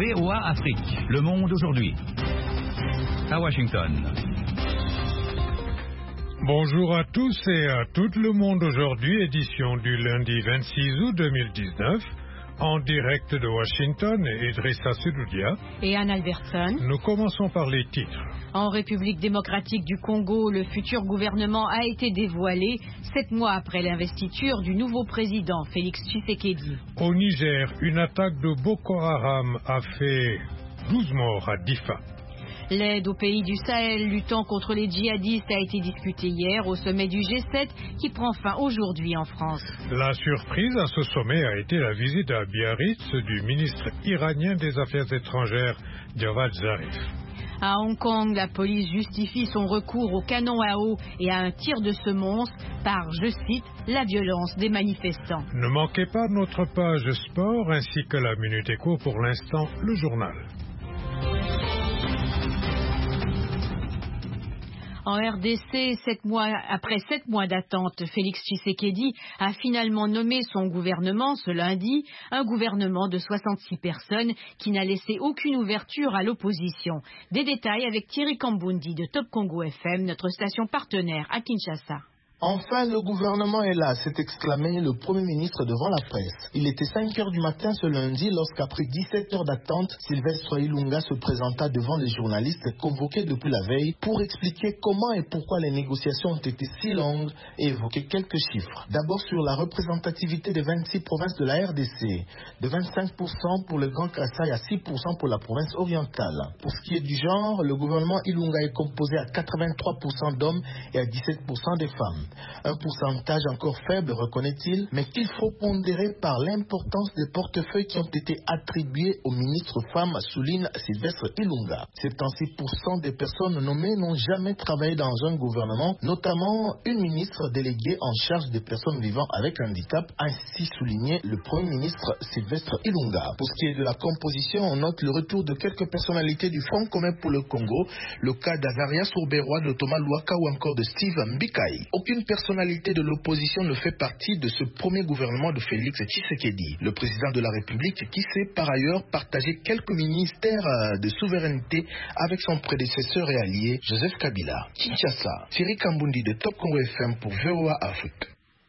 VOA Afrique, le monde aujourd'hui. À Washington. Bonjour à tous et à tout le monde aujourd'hui, édition du lundi 26 août 2019. En direct de Washington, Idrissa Sedoudia et Anne Albertson. Nous commençons par les titres. En République démocratique du Congo, le futur gouvernement a été dévoilé 7 mois après l'investiture du nouveau président Félix Tshisekedi. Au Niger, une attaque de Boko Haram a fait 12 morts à Difa. L'aide aux pays du Sahel luttant contre les djihadistes a été discutée hier au sommet du G7 qui prend fin aujourd'hui en France. La surprise à ce sommet a été la visite à Biarritz du ministre iranien des Affaires étrangères, Javad Zarif. À Hong Kong, la police justifie son recours au canon à eau et à un tir de semonce par, je cite, la violence des manifestants. Ne manquez pas notre page sport ainsi que la Minute Éco, pour l'instant le journal. En RDC, après 7 mois d'attente, Félix Tshisekedi a finalement nommé son gouvernement ce lundi, un gouvernement de 66 personnes qui n'a laissé aucune ouverture à l'opposition. Des détails avec Thierry Kambundi de Top Congo FM, notre station partenaire à Kinshasa. Enfin, le gouvernement est là, s'est exclamé le Premier ministre devant la presse. Il était 5 heures du matin ce lundi lorsqu'après 17 heures d'attente, Sylvestre Ilunga se présenta devant les journalistes convoqués depuis la veille pour expliquer comment et pourquoi les négociations ont été si longues et évoquer quelques chiffres. D'abord sur la représentativité des 26 provinces de la RDC, de 25% pour le Grand Kassai à 6% pour la province orientale. Pour ce qui est du genre, le gouvernement Ilunga est composé à 83% d'hommes et à 17% des femmes. Un pourcentage encore faible, reconnaît-il, mais qu'il faut pondérer par l'importance des portefeuilles qui ont été attribués aux ministres femmes, souligne Sylvestre Ilunga. 76% des personnes nommées n'ont jamais travaillé dans un gouvernement, notamment une ministre déléguée en charge des personnes vivant avec handicap, ainsi souligné le Premier ministre Sylvestre Ilunga. Pour ce qui est de la composition, on note le retour de quelques personnalités du Front commun pour le Congo, le cas d'Azaria Sourberois, de Thomas Luaka ou encore de Steve Mbikai. Aucune personnalité de l'opposition ne fait partie de ce premier gouvernement de Félix Tshisekedi, le président de la République qui sait par ailleurs partager quelques ministères de souveraineté avec son prédécesseur et allié Joseph Kabila. Kinshasa, Thierry Kambundi de Top Congo FM pour VOA Afrique.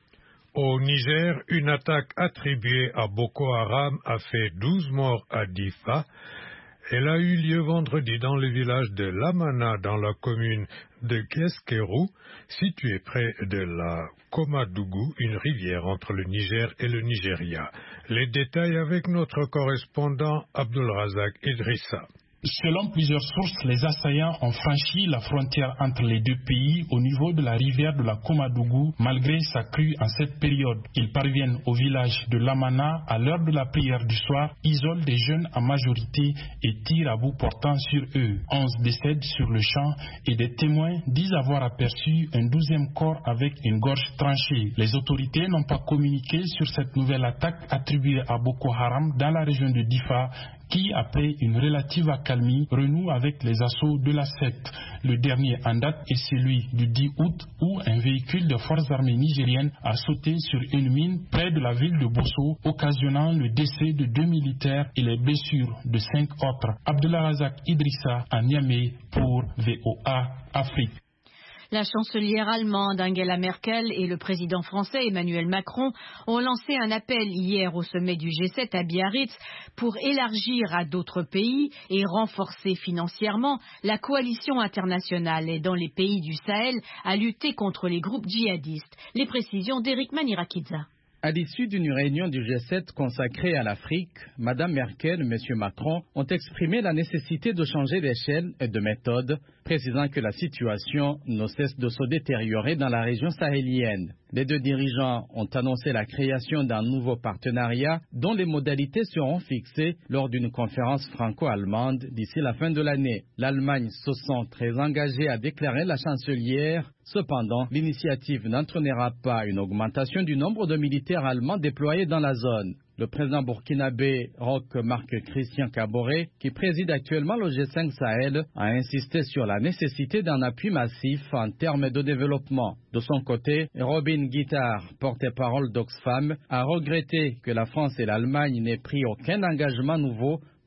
Au Niger, une attaque attribuée à Boko Haram a fait 12 morts à Difa. Elle a eu lieu vendredi dans le village de Lamana, dans la commune de Guesquerou, située près de la Komadougou, une rivière entre le Niger et le Nigeria. Les détails avec notre correspondant Abdulrazak Idrissa. Selon plusieurs sources, les assaillants ont franchi la frontière entre les deux pays au niveau de la rivière de la Komadougou, malgré sa crue en cette période. Ils parviennent au village de Lamana à l'heure de la prière du soir, isolent des jeunes en majorité et tirent à bout portant sur eux. 11 décèdent sur le champ et des témoins disent avoir aperçu un 12e corps avec une gorge tranchée. Les autorités n'ont pas communiqué sur cette nouvelle attaque attribuée à Boko Haram dans la région de Difa, qui, après une relative accalmie, renoue avec les assauts de la secte. Le dernier en date est celui du 10 août où un véhicule de forces armées nigériennes a sauté sur une mine près de la ville de Bosso, occasionnant le décès de 2 militaires et les blessures de 5 autres. Abdulrazak Idrissa à Niamey pour VOA Afrique. La chancelière allemande Angela Merkel et le président français Emmanuel Macron ont lancé un appel hier au sommet du G7 à Biarritz pour élargir à d'autres pays et renforcer financièrement la coalition internationale aidant les pays du Sahel à lutter contre les groupes djihadistes. Les précisions d'Eric Manirakidza. À l'issue d'une réunion du G7 consacrée à l'Afrique, Mme Merkel et M. Macron ont exprimé la nécessité de changer d'échelle et de méthode, précisant que la situation ne cesse de se détériorer dans la région sahélienne. Les deux dirigeants ont annoncé la création d'un nouveau partenariat dont les modalités seront fixées lors d'une conférence franco-allemande d'ici la fin de l'année. L'Allemagne se sent très engagée, a déclaré la chancelière. Cependant, l'initiative n'entraînera pas une augmentation du nombre de militaires allemands déployés dans la zone. Le président burkinabé Roch Marc Christian Kaboré, qui préside actuellement le G5 Sahel, a insisté sur la nécessité d'un appui massif en termes de développement. De son côté, Robin Guittard, porte-parole d'Oxfam, a regretté que la France et l'Allemagne n'aient pris aucun engagement nouveau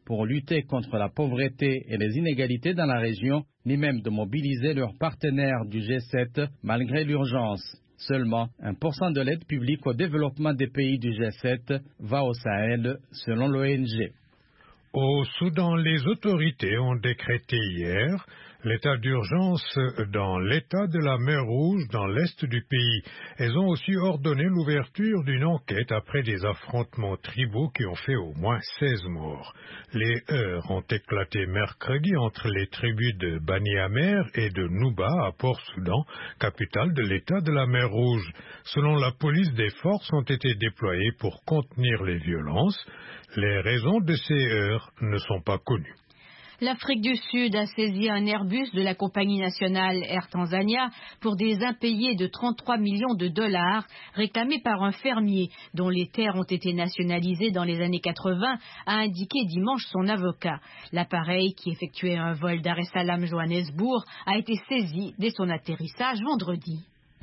pour lutter contre la pauvreté et les inégalités dans la région, ni même de mobiliser leurs partenaires du G7 malgré l'urgence. Seulement 1% de l'aide publique au développement des pays du G7 va au Sahel, selon l'ONG. Au Soudan, les autorités ont décrété hier l'état d'urgence dans l'état de la mer Rouge dans l'est du pays. Elles ont aussi ordonné l'ouverture d'une enquête après des affrontements tribaux qui ont fait au moins 16 morts. Les heurts ont éclaté mercredi entre les tribus de Bani Amer et de Nouba à Port-Soudan, capitale de l'état de la mer Rouge. Selon la police, des forces ont été déployées pour contenir les violences. Les raisons de ces heurts ne sont pas connues. L'Afrique du Sud a saisi un Airbus de la compagnie nationale Air Tanzania pour des impayés de 33 millions de dollars réclamés par un fermier dont les terres ont été nationalisées dans les années 80, a indiqué dimanche son avocat. L'appareil, qui effectuait un vol Dar es Salaam-Johannesburg, a été saisi dès son atterrissage vendredi.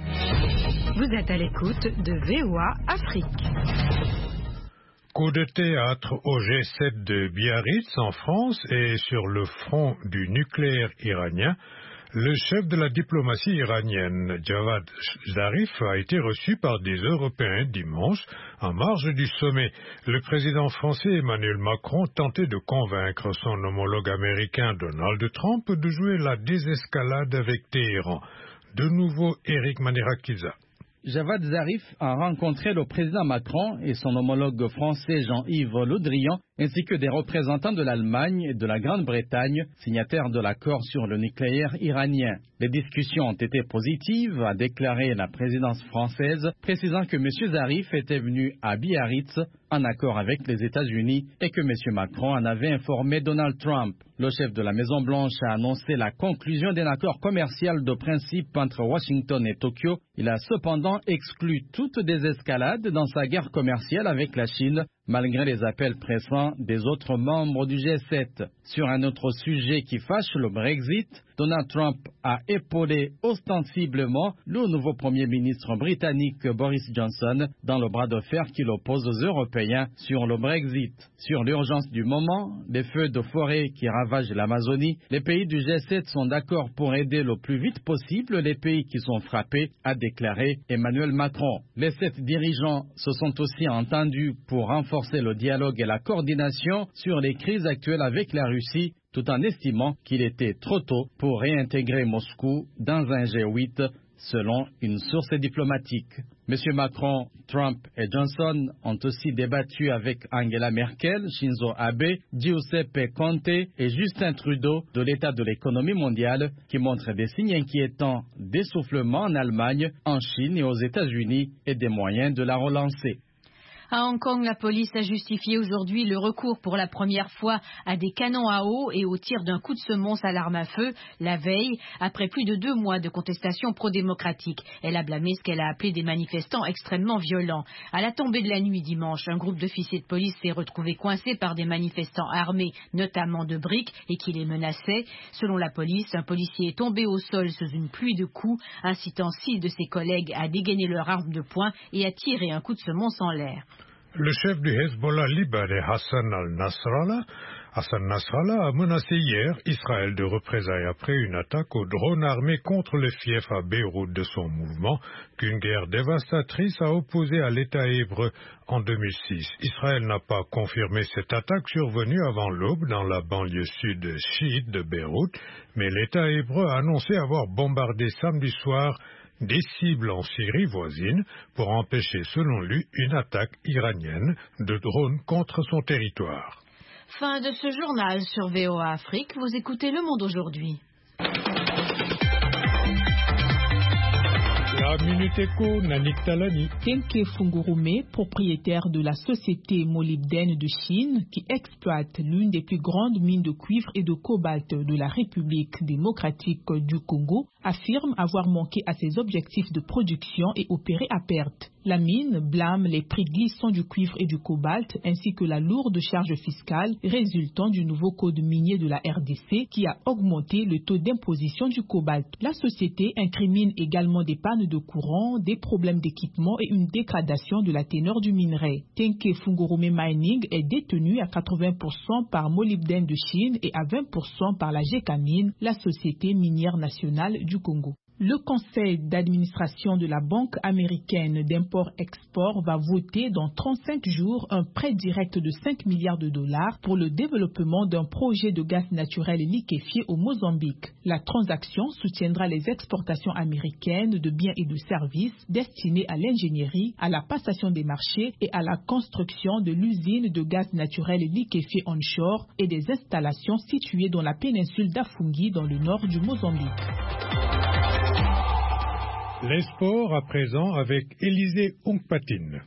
Vous êtes à l'écoute de VOA Afrique. Coup de théâtre au G7 de Biarritz en France et sur le front du nucléaire iranien, le chef de la diplomatie iranienne, Javad Zarif, a été reçu par des Européens dimanche en marge du sommet. Le président français Emmanuel Macron tentait de convaincre son homologue américain Donald Trump de jouer la désescalade avec Téhéran. De nouveau, Eric Manirakiza. Javad Zarif a rencontré le président Macron et son homologue français Jean-Yves Le Drian, ainsi que des représentants de l'Allemagne et de la Grande-Bretagne, signataires de l'accord sur le nucléaire iranien. Les discussions ont été positives, a déclaré la présidence française, précisant que M. Zarif était venu à Biarritz en accord avec les États-Unis et que M. Macron en avait informé Donald Trump. Le chef de la Maison-Blanche a annoncé la conclusion d'un accord commercial de principe entre Washington et Tokyo. Il a cependant exclu toute désescalade dans sa guerre commerciale avec la Chine, malgré les appels pressants des autres membres du G7. Sur un autre sujet qui fâche, le Brexit, Donald Trump a épaulé ostensiblement le nouveau Premier ministre britannique Boris Johnson dans le bras de fer qui l'oppose aux Européens sur le Brexit. Sur l'urgence du moment, les feux de forêt qui ravagent l'Amazonie, les pays du G7 sont d'accord pour aider le plus vite possible les pays qui sont frappés, a déclaré Emmanuel Macron. Les 7 dirigeants se sont aussi entendus pour renforcer le dialogue et la coordination sur les crises actuelles avec la Russie, tout en estimant qu'il était trop tôt pour réintégrer Moscou dans un G8, selon une source diplomatique. M. Macron, Trump et Johnson ont aussi débattu avec Angela Merkel, Shinzo Abe, Giuseppe Conte et Justin Trudeau de l'état de l'économie mondiale, qui montre des signes inquiétants d'essoufflement en Allemagne, en Chine et aux États-Unis et des moyens de la relancer. À Hong Kong, la police a justifié aujourd'hui le recours pour la première fois à des canons à eau et au tir d'un coup de semonce à l'arme à feu, la veille, après plus de 2 mois de contestation pro-démocratique. Elle a blâmé ce qu'elle a appelé des manifestants extrêmement violents. À la tombée de la nuit dimanche, un groupe d'officiers de police s'est retrouvé coincé par des manifestants armés, notamment de briques, et qui les menaçaient. Selon la police, un policier est tombé au sol sous une pluie de coups, incitant 6 de ses collègues à dégainer leurs armes de poing et à tirer un coup de semonce en l'air. Le chef du Hezbollah libanais Hassan Nasrallah a menacé hier Israël de représailles après une attaque au drone armé contre le fief à Beyrouth de son mouvement qu'une guerre dévastatrice a opposé à l'État hébreu en 2006. Israël n'a pas confirmé cette attaque survenue avant l'aube dans la banlieue sud chiite de Beyrouth, mais l'État hébreu a annoncé avoir bombardé samedi soir des cibles en Syrie voisine pour empêcher, selon lui, une attaque iranienne de drones contre son territoire. Fin de ce journal sur VOA Afrique. Vous écoutez Le Monde aujourd'hui. La Minute Éco, Nanik Talani. Tenke Fungurume, propriétaire de la société molybdène de Chine, qui exploite l'une des plus grandes mines de cuivre et de cobalt de la République démocratique du Congo, affirme avoir manqué à ses objectifs de production et opéré à perte. La mine blâme les prix glissants du cuivre et du cobalt ainsi que la lourde charge fiscale résultant du nouveau code minier de la RDC qui a augmenté le taux d'imposition du cobalt. La société incrimine également des pannes de courant, des problèmes d'équipement et une dégradation de la teneur du minerai. Tenke Fungurume Mining est détenu à 80% par Molybdène de Chine et à 20% par la Gécamine, la société minière nationale du Congo. Le conseil d'administration de la Banque américaine d'import-export va voter dans 35 jours un prêt direct de 5 milliards de dollars pour le développement d'un projet de gaz naturel liquéfié au Mozambique. La transaction soutiendra les exportations américaines de biens et de services destinés à l'ingénierie, à la passation des marchés et à la construction de l'usine de gaz naturel liquéfié onshore et des installations situées dans la péninsule d'Afungi dans le nord du Mozambique. Les sports à présent avec Élisée Ongpatine.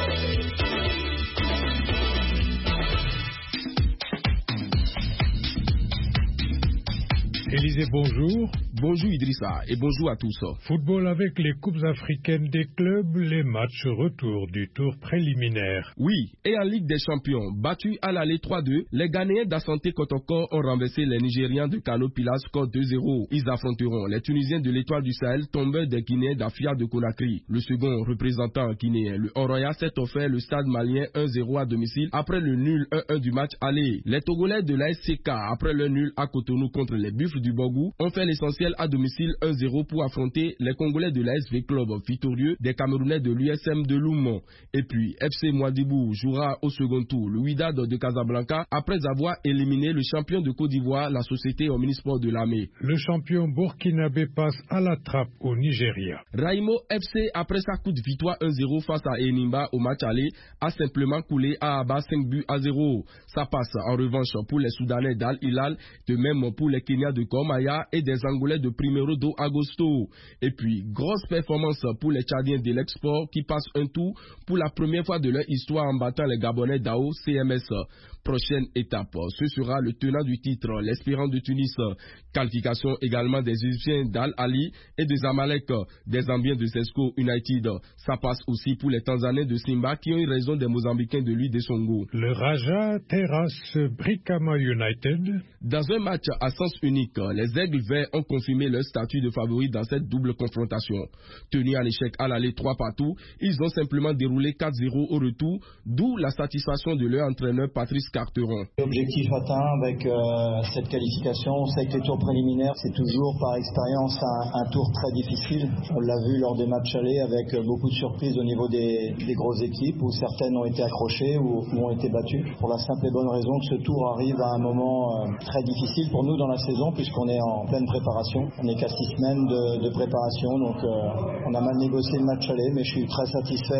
Élisée, bonjour. Bonjour Idrissa et bonjour à tous. Football avec les coupes africaines des clubs, les matchs retour du tour préliminaire. Oui, et en Ligue des Champions, battus à l'aller 3-2, les Ghanéens d'Asante Kotoko ont renversé les Nigérians de Kano Pilas score 2-0. Ils affronteront les Tunisiens de l'Étoile du Sahel, tombeurs des Guinéens d'Afia de Conakry. Le second représentant guinéen, le Oroya, s'est offert le stade malien 1-0 à domicile après le nul 1-1 du match aller. Les Togolais de l'ASCK, après le nul à Cotonou contre les Buffles du Bogou, ont fait l'essentiel à domicile 1-0 pour affronter les Congolais de l'ASV Club victorieux des Camerounais de l'USM de Loumont. Et puis FC Mouadibou jouera au second tour le Wydad de Casablanca après avoir éliminé le champion de Côte d'Ivoire, la société Omnisport de Lamé. Le champion burkinabé passe à la trappe au Nigeria. Raimo FC, après sa coup de victoire 1-0 face à Enimba au match aller, a simplement coulé à Aba 5-0. Ça passe en revanche pour les Soudanais d'Al Hilal, de même pour les Kenyans de Komaya et des Angolais de Primero do Agosto. Et puis, grosse performance pour les Tchadiens de l'Export qui passent un tour pour la première fois de leur histoire en battant les Gabonais d'AO CMS. Prochaine étape, ce sera le tenant du titre, l'Espérance de Tunis. Qualification également des Égyptiens d'Al Ali et des Amalek, des Zambiens de Sesco United. Ça passe aussi pour les Tanzaniens de Simba qui ont eu raison des Mozambicains de l'Ude Songo. Le Raja terrasse Brikama United. Dans un match à sens unique, les Aigles Verts ont confirmé leur statut de favori dans cette double confrontation. Tenus en échec à l'aller 3 partout, ils ont simplement déroulé 4-0 au retour, d'où la satisfaction de leur entraîneur Patrice Carteron. Objectif atteint avec cette qualification. On sait que les tours préliminaires, c'est toujours par expérience un tour très difficile. On l'a vu lors des matchs allés avec beaucoup de surprises au niveau des grosses équipes où certaines ont été accrochées ou ont été battues. Pour la simple et bonne raison que ce tour arrive à un moment très difficile pour nous dans la saison puisqu'on est en pleine préparation. On n'est qu'à 6 semaines de préparation, donc on a mal négocié le match aller, mais je suis très satisfait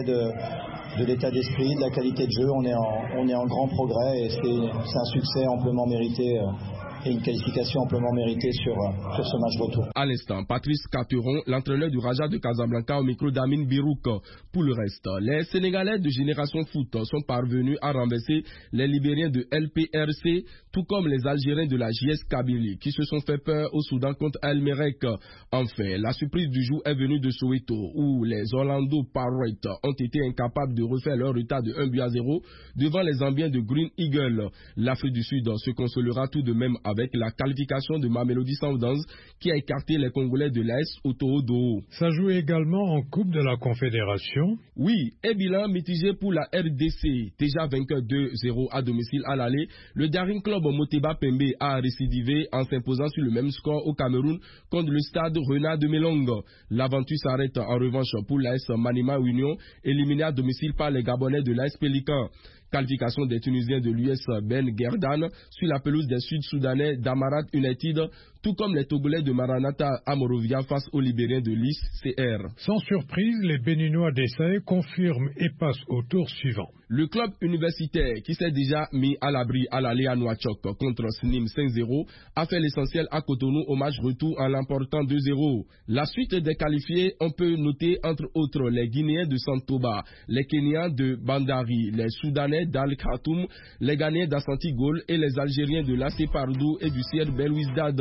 de l'état d'esprit, de la qualité de jeu. On est en grand progrès et c'est un succès amplement mérité et une qualification amplement méritée sur ce match retour. À l'instant, Patrice Carteron, l'entraîneur du Raja de Casablanca au micro d'Amin Birouk. Pour le reste, les Sénégalais de Génération Foot sont parvenus à renverser les Libériens de LPRC, tout comme les Algériens de la JS Kabylie qui se sont fait peur au Soudan contre El Merek. Enfin, la surprise du jour est venue de Soweto où les Orlando Pirates ont été incapables de refaire leur retard de 1-0 devant les Zambiens de Green Eagle. L'Afrique du Sud se consolera tout de même avec la qualification de Mamelodi Sundowns qui a écarté les Congolais de l'AS Otoo-Doo. Ça joue également en Coupe de la Confédération. Oui, et bilan mitigé pour la RDC. Déjà vainqueur 2-0 à domicile à l'aller, le Daring Club Moteba Pembe a récidivé en s'imposant sur le même score au Cameroun contre le stade Renard de Melong. L'aventure s'arrête en revanche pour l'AS Manima Union, éliminé à domicile par les Gabonais de l'AS Pélican. Qualification des Tunisiens de l'US Ben Gerdan sur la pelouse des Sud-Soudanais d'Amarat United, tout comme les Togolais de Maranatha à Morovia face aux Libériens de l'ICR. Sans surprise, les Béninois d'Essaï confirment et passent au tour suivant. Le club universitaire qui s'est déjà mis à l'abri à l'aller à Nouakchott contre Snim 5-0 a fait l'essentiel à Cotonou au match retour en l'emportant 2-0. La suite des qualifiés, on peut noter entre autres les Guinéens de Santoba, les Kenyans de Bandari, les Soudanais d'Al Khartoum, les Ghanéens d'Assanti Gol et les Algériens de l'AC Pardou et du CR Belouizdad.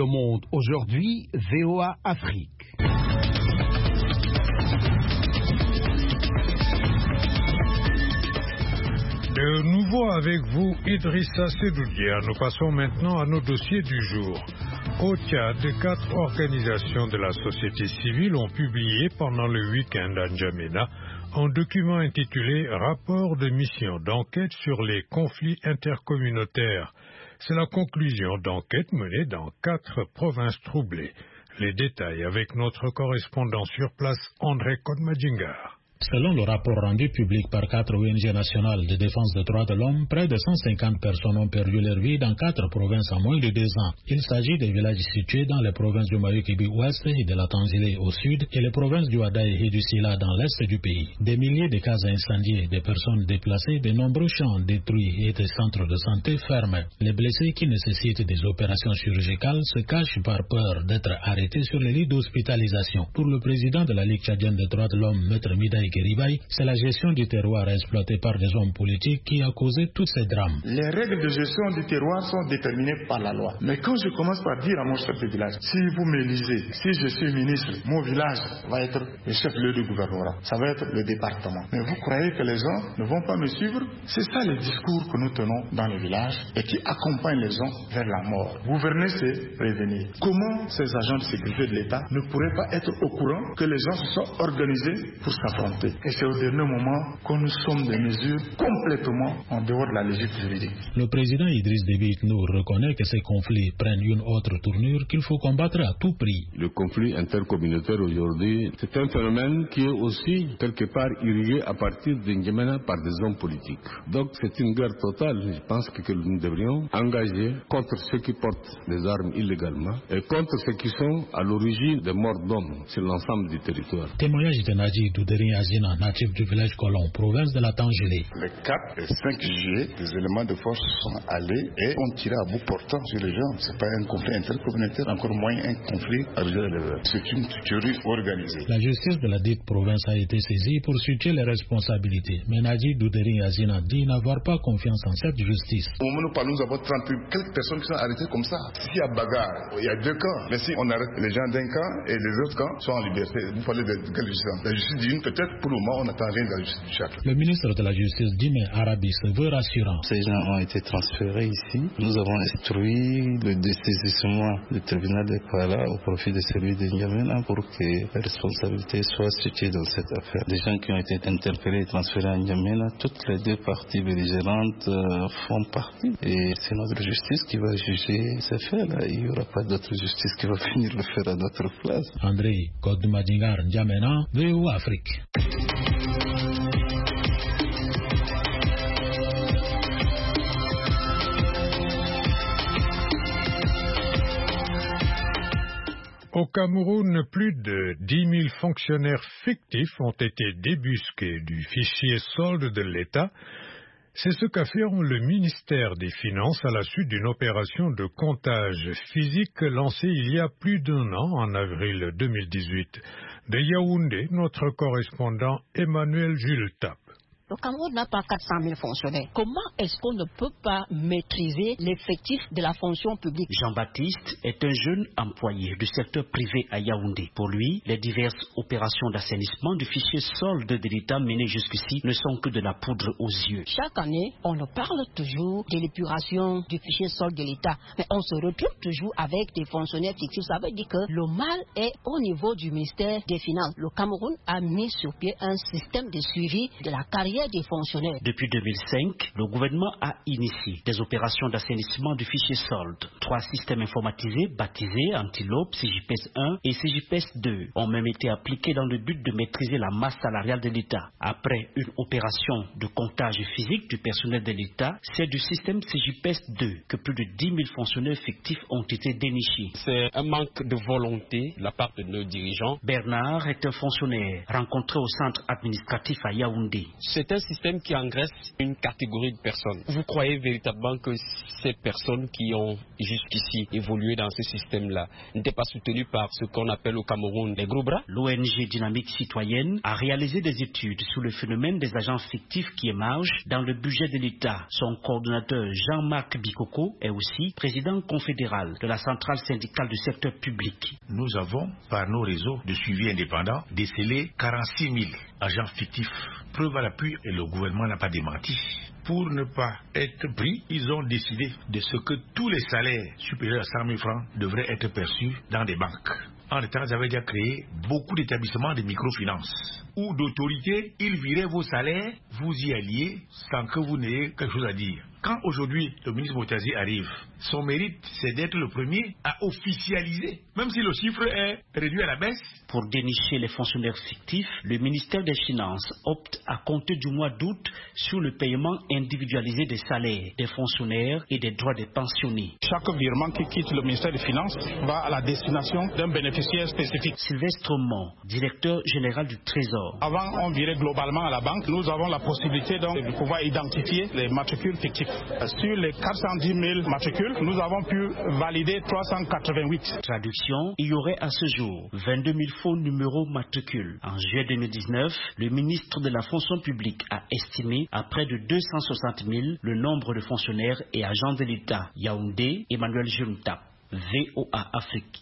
Monde aujourd'hui, VOA Afrique. De nouveau avec vous, Idrissa Sedoudia. Nous passons maintenant à nos dossiers du jour. Au Tchad, 4 organisations de la société civile ont publié pendant le week-end à N'Djamena un document intitulé « Rapport de mission d'enquête sur les conflits intercommunautaires ». C'est la conclusion d'enquête menée dans 4 provinces troublées. Les détails avec notre correspondant sur place, André Kodmadjingar. Selon le rapport rendu public par 4 ONG nationales de défense des droits de l'homme, près de 150 personnes ont perdu leur vie dans 4 provinces en moins de 2 ans. Il s'agit des villages situés dans les provinces du Mayukibi-Ouest et de la Tangélé au sud et les provinces du Hadaï et du Sila dans l'est du pays. Des milliers de cases incendiées, des personnes déplacées, de nombreux champs détruits et des centres de santé fermés. Les blessés qui nécessitent des opérations chirurgicales se cachent par peur d'être arrêtés sur les lits d'hospitalisation. Pour le président de la Ligue tchadienne des droits de l'homme, Maître Midaï Keribaï, c'est la gestion du terroir exploitée par des hommes politiques qui a causé tous ces drames. Les règles de gestion du terroir sont déterminées par la loi. Mais quand je commence par dire à mon chef de village, si vous m'élisez, si je suis ministre, mon village va être le chef-lieu du gouvernement. Ça va être le département. Mais vous croyez que les gens ne vont pas me suivre? C'est ça le discours que nous tenons dans les villages et qui accompagne les gens vers la mort. Gouverner, c'est prévenir. Comment ces agents de sécurité de l'État ne pourraient pas être au courant que les gens se sont organisés pour s'affronter? Et c'est au dernier moment que nous sommes des mesures complètement en dehors de la logique juridique. Le président Idriss Déby Itno reconnaît que ces conflits prennent une autre tournure qu'il faut combattre à tout prix. Le conflit intercommunautaire aujourd'hui, c'est un phénomène qui est aussi quelque part irrigué à partir de N'Djamena par des hommes politiques. Donc c'est une guerre totale, je pense que nous devrions engager contre ceux qui portent des armes illégalement et contre ceux qui sont à l'origine des morts d'hommes sur l'ensemble du territoire. Témoignage de Nadji Douderi Azina, natif du village Colomb, province de la Tangélé. Le 4 et 5 juillet, des éléments de force sont allés et ont tiré à bout portant sur les gens. C'est pas un conflit intercommunautaire, encore moins un conflit religieux. C'est une tuerie organisée. La justice de la dite province a été saisie pour situer les responsabilités. Mais Nadji Douderi Azina dit n'avoir pas confiance en cette justice. Au moment où nous parlons, nous avons 30 quelques personnes qui sont arrêtées comme ça. S'il y a bagarre, il y a 2 camps. Mais si on arrête les gens d'un camp et les autres camps sont en liberté, vous parlez de quelle justice? La justice d'une, peut-être pour le moment, on n'attend rien de la justice du Tchad. Le ministre de la Justice, Dime Arabi, se veut rassurant. Ces gens ont été transférés ici. Nous avons instruit le dessaisissement du tribunal de Kuala au profit de celui de N'Djamena pour que la responsabilité soit située dans cette affaire. Des gens qui ont été interpellés et transférés à N'Djamena, toutes les 2 parties belligérantes font partie. Et c'est notre justice qui va juger ces faits-là. Il n'y aura pas d'autre justice qui va venir le faire à notre place. André Kodmadjingar, N'Djamena, VOA Afrique. Au Cameroun, plus de 10 000 fonctionnaires fictifs ont été débusqués du fichier solde de l'État. C'est ce qu'affirme le ministère des Finances à la suite d'une opération de comptage physique lancée il y a plus d'1 an, en avril 2018. De Yaoundé, notre correspondant Emmanuel Jules Tapp. Le Cameroun n'a pas 400 000 fonctionnaires. Comment est-ce qu'on ne peut pas maîtriser l'effectif de la fonction publique? Jean-Baptiste est un jeune employé du secteur privé à Yaoundé. Pour lui, les diverses opérations d'assainissement du fichier solde de l'État menées jusqu'ici ne sont que de la poudre aux yeux. Chaque année, on nous parle toujours de l'épuration du fichier solde de l'État. Mais on se retrouve toujours avec des fonctionnaires fictifs. Ça veut dire que le mal est au niveau du ministère des Finances. Le Cameroun a mis sur pied un système de suivi de la carrière des fonctionnaires. Depuis 2005, le gouvernement a initié des opérations d'assainissement du fichier solde. 3 systèmes informatisés baptisés Antilope, CJPS 1 et CJPS 2 ont même été appliqués dans le but de maîtriser la masse salariale de l'État. Après une opération de comptage physique du personnel de l'État, c'est du système CJPS 2 que plus de 10 000 fonctionnaires fictifs ont été dénichés. C'est un manque de volonté de la part de nos dirigeants. Bernard est un fonctionnaire rencontré au centre administratif à Yaoundé. C'est C'est un système qui engraisse une catégorie de personnes. Vous croyez véritablement que ces personnes qui ont jusqu'ici évolué dans ce système-là n'étaient pas soutenues par ce qu'on appelle au Cameroun les gros bras? L'ONG Dynamique Citoyenne a réalisé des études sur le phénomène des agents fictifs qui émergent dans le budget de l'État. Son coordonnateur Jean-Marc Bikoko est aussi président confédéral de la centrale syndicale du secteur public. Nous avons, par nos réseaux de suivi indépendants, décelé 46 000 agents fictifs. Preuve à l'appui, et le gouvernement n'a pas démenti. Pour ne pas être pris, ils ont décidé de ce que tous les salaires supérieurs à 100 000 francs devraient être perçus dans des banques. En temps, ils avaient déjà créé beaucoup d'établissements de microfinance ou d'autorités. Ils viraient vos salaires, vous y alliez sans que vous n'ayez quelque chose à dire. Quand aujourd'hui le ministre Moutazi arrive, son mérite c'est d'être le premier à officialiser, même si le chiffre est réduit à la baisse. Pour dénicher les fonctionnaires fictifs, le ministère des Finances opte à compter du mois d'août sur le paiement individualisé des salaires des fonctionnaires et des droits des pensionnés. Chaque virement qui quitte le ministère des Finances va à la destination d'un bénéficiaire spécifique. Sylvestre Mon, directeur général du Trésor. Avant, on virait globalement à la banque. Nous avons la possibilité donc de pouvoir identifier les matricules fictifs. Sur les 410 000 matricules, nous avons pu valider 388. Traduction, il y aurait à ce jour 22 000 faux numéros matricules. En juillet 2019, le ministre de la fonction publique a estimé à près de 260 000 le nombre de fonctionnaires et agents de l'État. Yaoundé, Emmanuel Junta, VOA Afrique.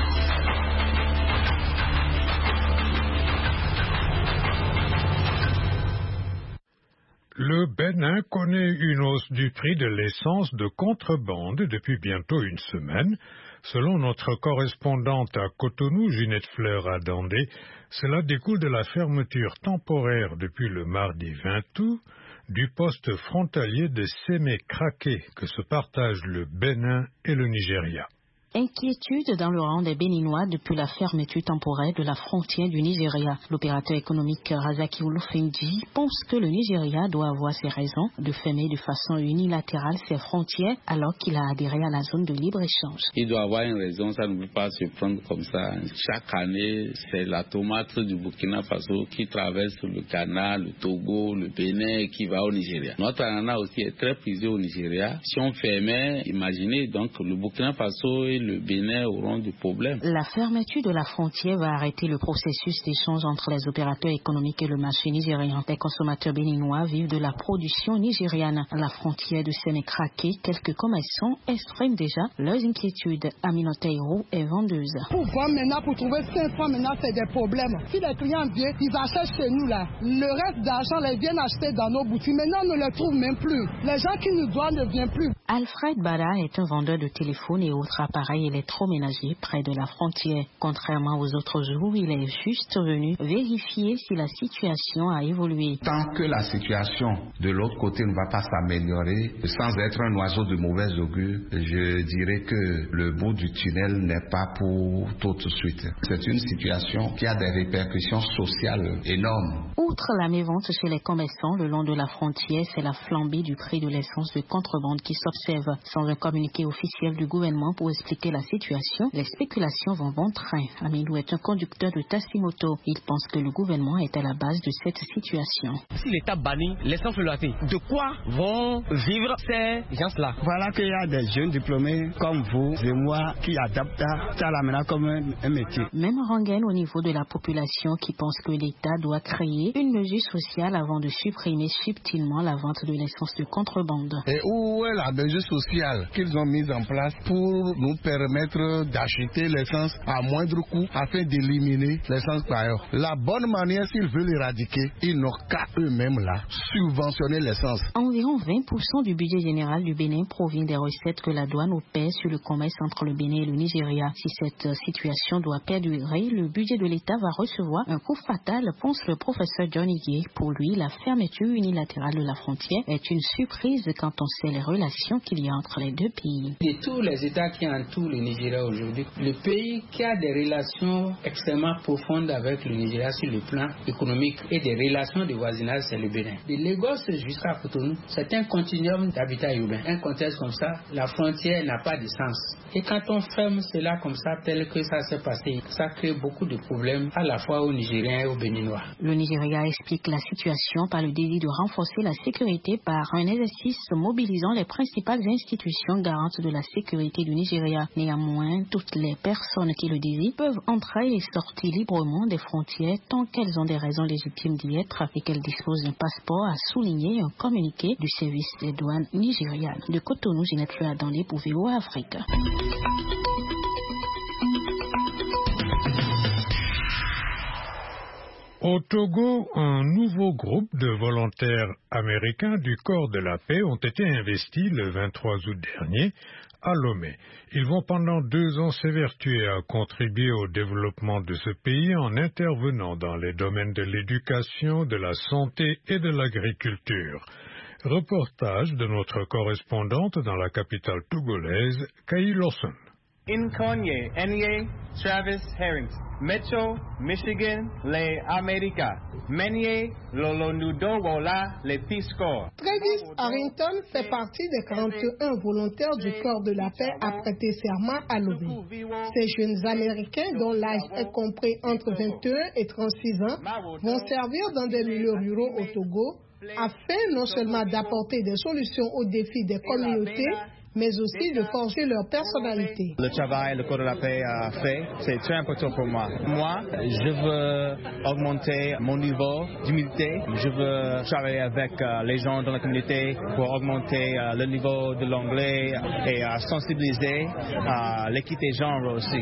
Le Bénin connaît une hausse du prix de l'essence de contrebande depuis bientôt une semaine. Selon notre correspondante à Cotonou, Ginette Fleur-Adandé, cela découle de la fermeture temporaire depuis le mardi 20 août du poste frontalier de Sémé-Craqué que se partagent le Bénin et le Nigeria. Inquiétude dans le rang des Béninois depuis la fermeture temporaire de la frontière du Nigeria. L'opérateur économique Razaki Olufendi pense que le Nigeria doit avoir ses raisons de fermer de façon unilatérale ses frontières alors qu'il a adhéré à la zone de libre-échange. Il doit avoir une raison, ça ne peut pas se prendre comme ça. Chaque année, c'est la tomate du Burkina Faso qui traverse le Ghana, le Togo, le Bénin et qui va au Nigeria. Notre ananas aussi est très prisé au Nigeria. Si on fermait, imaginez donc le Burkina Faso et le Bénin auront du problème. La fermeture de la frontière va arrêter le processus d'échange entre les opérateurs économiques et le marché nigérien. Les consommateurs béninois vivent de la production nigériane. À la frontière de Sémé-Craqué, quelques commerçants expriment déjà leurs inquiétudes. Aminata Hiro est vendeuse. Pour vendre maintenant, pour trouver 5 francs maintenant, c'est des problèmes. Si les clients viennent, ils achètent chez nous là. Le reste d'argent, ils viennent acheter dans nos boutiques. Maintenant, on ne les trouve même plus. Les gens qui nous doivent ne viennent plus. Alfred Bada est un vendeur de téléphones et autres appareils électroménagers près de la frontière. Contrairement aux autres jours, il est juste venu vérifier si la situation a évolué. Tant que la situation de l'autre côté ne va pas s'améliorer, sans être un oiseau de mauvaise augure, je dirais que le bout du tunnel n'est pas pour tout de suite. C'est une situation qui a des répercussions sociales énormes. Outre la mévente chez les commerçants le long de la frontière, c'est la flambée du prix de l'essence de contrebande qui s'observe. Sans un communiqué officiel du gouvernement pour expliquer la situation, les spéculations vont bon train. Amidou est un conducteur de taxi-moto. Il pense que le gouvernement est à la base de cette situation. Si l'État bannit l'essence flottée, de quoi vont vivre ces gens-là? Voilà qu'il y a des jeunes diplômés comme vous et moi qui adaptent ça là maintenant comme un métier. Même rengaine au niveau de la population qui pense que l'État doit créer une mesure sociale avant de supprimer subtilement la vente de l'essence de contrebande. Et où est la mesure sociale qu'ils ont mise en place pour nous permettre d'acheter l'essence à moindre coût afin d'éliminer l'essence par ailleurs? La bonne manière, s'ils veulent éradiquer, ils n'ont qu'à eux-mêmes là subventionner l'essence. Environ 20% du budget général du Bénin provient des recettes que la douane opère sur le commerce entre le Bénin et le Nigeria. Si cette situation doit perdurer, le budget de l'État va recevoir un coup fatal, pense le professeur John Igué. Pour lui, la fermeture unilatérale de la frontière est une surprise quand on sait les relations qu'il y a entre les deux pays. De tous les États qui entourent surtout le Nigeria aujourd'hui, le pays qui a des relations extrêmement profondes avec le Nigeria sur le plan économique et des relations de voisinage, c'est le Bénin. De Lagos jusqu'à Cotonou, c'est un continuum d'habitat urbain. Un contexte comme ça, la frontière n'a pas de sens. Et quand on ferme cela comme ça, tel que ça s'est passé, ça crée beaucoup de problèmes à la fois aux Nigériens et aux Béninois. Le Nigeria explique la situation par le désir de renforcer la sécurité par un exercice mobilisant les principales institutions garantes de la sécurité du Nigeria. Néanmoins, toutes les personnes qui le désirent peuvent entrer et sortir librement des frontières tant qu'elles ont des raisons légitimes d'y être et qu'elles disposent d'un passeport, a souligné un communiqué du service des douanes nigérianes. De Cotonou, Ginette Fuadandé pour VOA Afrique. Au Togo, un nouveau groupe de volontaires américains du Corps de la paix ont été investis le 23 août dernier à Lomé. Ils vont pendant 2 ans s'évertuer à contribuer au développement de ce pays en intervenant dans les domaines de l'éducation, de la santé et de l'agriculture. Reportage de notre correspondante dans la capitale togolaise, Kayi Lawson. Inconye, Enye, Travis Harrington, Metro, Michigan, Les Americas, Menye, Lolonudowola, Les Peace Corps. Travis Harrington fait partie des 41 volontaires du Corps de la paix à prêter serment à Lomé. Ces jeunes Américains, dont l'âge est compris entre 21 et 36 ans, vont servir dans des milieux ruraux au Togo afin non seulement d'apporter des solutions aux défis des communautés, mais aussi de forger leur personnalité. Le travail, le Corps de la paix a fait, c'est très important pour moi. Moi, je veux augmenter mon niveau d'humilité. Je veux travailler avec les gens dans la communauté pour augmenter le niveau de l'anglais et sensibiliser l'équité genre aussi.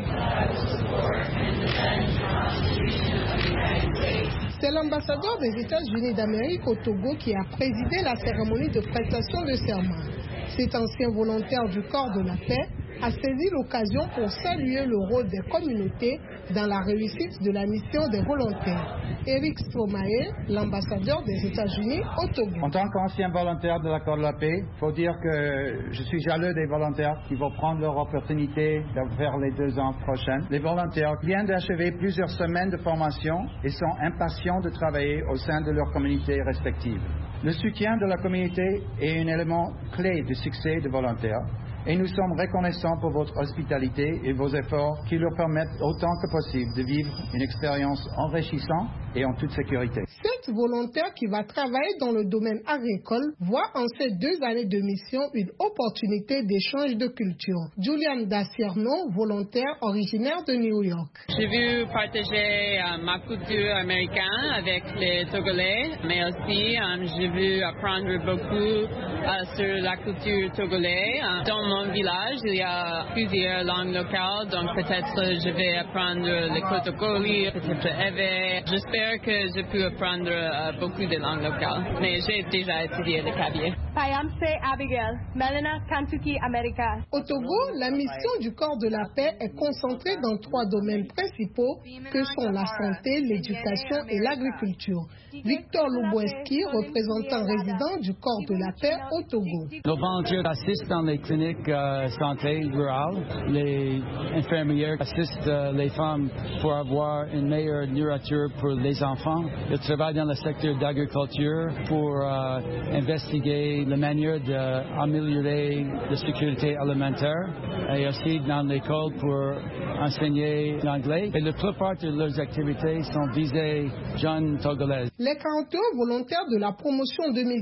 C'est l'ambassadeur des États-Unis d'Amérique au Togo qui a présidé la cérémonie de prestation de serment. Cet ancien volontaire du Corps de la paix a saisi l'occasion pour saluer le rôle des communautés dans la réussite de la mission des volontaires. Eric Stromae, l'ambassadeur des États-Unis au Togo. En tant qu'ancien volontaire de la Corps de la paix, il faut dire que je suis jaloux des volontaires qui vont prendre leur opportunité de faire les 2 ans prochains. Les volontaires viennent d'achever plusieurs semaines de formation et sont impatients de travailler au sein de leurs communautés respectives. Le soutien de la communauté est un élément clé du succès des volontaires. Et nous sommes reconnaissants pour votre hospitalité et vos efforts qui leur permettent autant que possible de vivre une expérience enrichissante et en toute sécurité. Cette volontaire qui va travailler dans le domaine agricole voit en ces 2 années de mission une opportunité d'échange de culture. Julian Dassierno, volontaire originaire de New York. J'ai vu partager ma culture américaine avec les Togolais, mais aussi j'ai vu apprendre beaucoup sur la culture togolaise. Dans mon village, il y a plusieurs langues locales, donc peut-être je vais apprendre le Kotokoli, peut-être Ewe. J'espère que je peux apprendre beaucoup de langues locales, mais j'ai déjà étudié le cabier. Payamse Abigail, Melena, Kentucky, America. Au Togo, la mission du Corps de la paix est concentrée dans 3 domaines principaux que sont la santé, l'éducation et l'agriculture. Victor Lubweski, représentant résident du Corps de la paix au Togo. Nos volontaires assistent dans les cliniques santé rurales. Les infirmières assistent les femmes pour avoir une meilleure nourriture pour les enfants. Ils travaillent dans le secteur d'agriculture pour investiguer la manière d'améliorer la sécurité alimentaire et aussi dans l'école pour enseigner l'anglais. Et la plupart de leurs activités sont visées jeunes togolaises. Les 41 volontaires de la promotion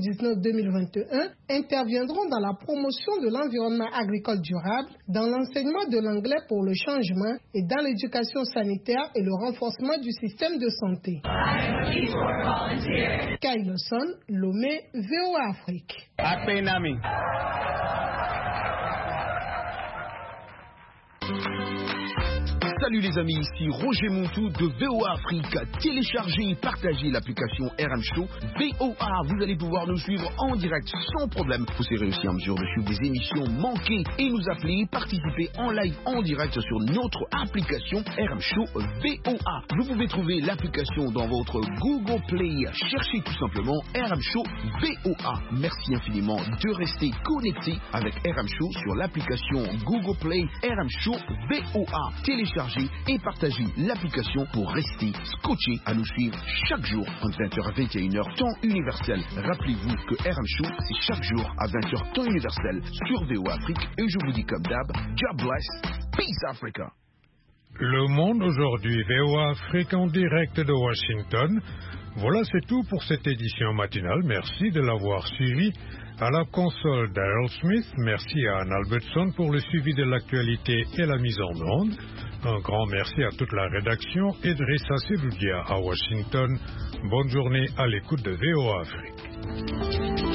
2019-2021 interviendront dans la promotion de l'environnement agricole durable, dans l'enseignement de l'anglais pour le changement et dans l'éducation sanitaire et le renforcement du système de santé. Kayi Lawson, Lomé, VOA Afrique. Apenami. Salut les amis, ici Roger Montou de VOA Afrique. Téléchargez et partagez l'application RM Show VOA. Vous allez pouvoir nous suivre en direct sans problème. Vous serez aussi en mesure de suivre des émissions manquées et nous appeler, participer en live en direct sur notre application RM Show VOA. Vous pouvez trouver l'application dans votre Google Play. Cherchez tout simplement RM Show VOA. Merci infiniment de rester connecté avec RM Show sur l'application Google Play RM Show VOA. Téléchargez et partagez l'application pour rester scotché à nous suivre chaque jour entre 20h et 21h temps universel. Rappelez-vous que RM Show c'est chaque jour à 20h temps universel sur VOA Afrique et je vous dis comme d'hab, God bless, peace Africa. Le Monde aujourd'hui, VOA Afrique en direct de Washington. Voilà, c'est tout pour cette édition matinale. Merci de l'avoir suivi. À la console Daryl Smith, merci à Anne Albertson pour le suivi de l'actualité et la mise en onde. Un grand merci à toute la rédaction et de Rissa Seloudia à Washington. Bonne journée à l'écoute de VOA Afrique.